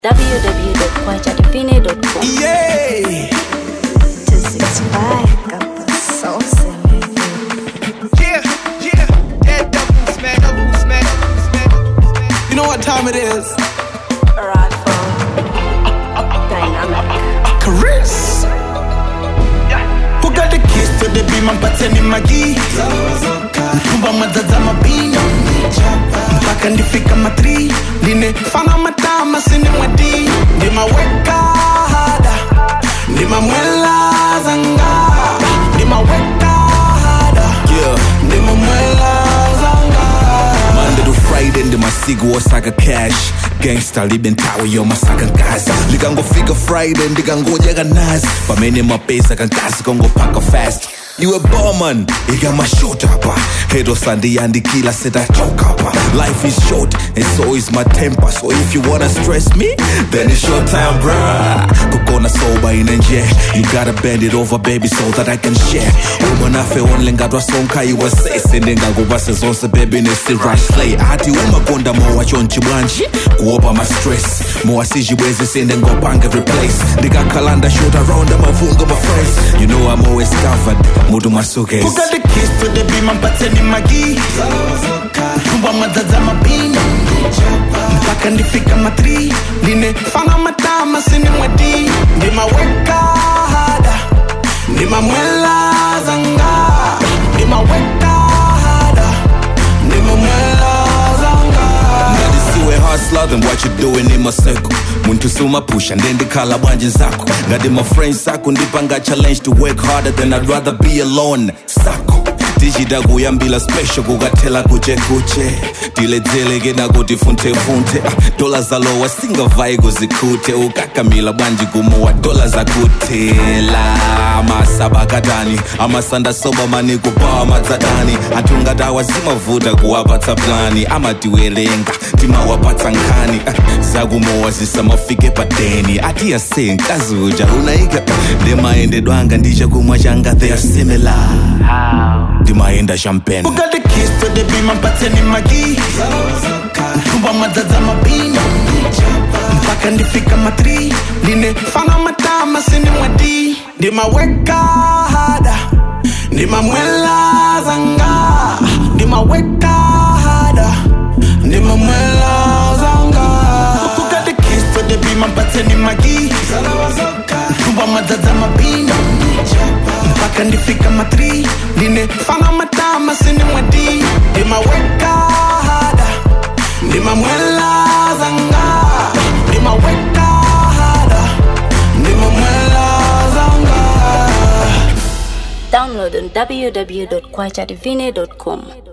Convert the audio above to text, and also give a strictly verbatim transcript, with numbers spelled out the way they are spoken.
w w w dot kwacha divine dot com. Yeah. To sixty-five, got the sauce in it. Yeah, yeah. That double smack, double smack, double smack, double smack. You know what time it is? Right from Dynamic. Chris. Yeah. Who got the keys to the beam? I'm pateni magi. Mtumba mazaza mabino. Mpaka ndifika matri. Line fana matama sini mwadi. Ndima weka hada. Ndima mwela zanga. Ndima weka hada. Yeah. Ndima mwela zanga. Monday to Friday ndi masiku osaka cash. Gangsta liben tawe yo masaka ngazi. Likangofika Friday ndikangoja kanazi. Pamene mapesa kankazi kongo paka fast. You a barman, you got my short up. Head or Sunday and the killer said I choke up. Life is short and so is my temper. So if you wanna stress me, then it's your time, bruh. Kukona soba in and yeah. You gotta bend it over, baby, so that I can share. Woman I feel only got was song kai was say. Sending a go buses on the baby next to right slay. Ati uma gonda mo watch on chibanchi. Go over my stress. Mo asiji wezi sending go bang every place. Nigga calendar shoot around them a funga my friends. You know I'm always covered. Mudu masuke. Who got the keys to the beam? I'm pateni magi. Mtumba mazaza mabino. Mpaka ndifika matri. Line fana matama sini mwadi. Ndima weka hada. Ndima mwela zanga. Ndima weka hada. Ndima mwela zanga. Ngadisiwe hustler than what you doing in my circle. Muntu suma push and then the kala banje zako. Ngadi my friends sako ndipanga challenge to work harder than I'd rather be alone. Sako Dijida kuyambila special kukathela kuche kuche. Dile dile gena kuti funte funte. Dola zalo wasinga vai kuzikhuthe. Ukakamila banji kumowa dola zakuthela. Amasaba katani amasanda soba mani kupawa matzadani. Atungata wazima vuta kuwapatsa plani. Amatiwelenga tima wapatsa nkani. Zakumowa zisamafike padeni. Ati yase nkazi uja unaika. Demaendedwanga ndija kumwachanga they are similar. Dimaenda champagne. Who got the keys to the beam? I'm pateni magi. Mtumba mazaza mabino. Mpaka ndifika matri. Line fana matama sini mwadi. Ndima weka hada. Ndima mwela zanga. Ndima weka hada. Ndima mwela zanga. Who got the keys to the beam? I'm pateni magi. Mtumba mazaza mabino. Mpaka ndifika matri. Line fana matama sini mwadi. Ndima weka hada. Ndima mwela zanga. Ndima weka hada. Ndima mwela zanga. Download on w w w dot kwacha divine dot com.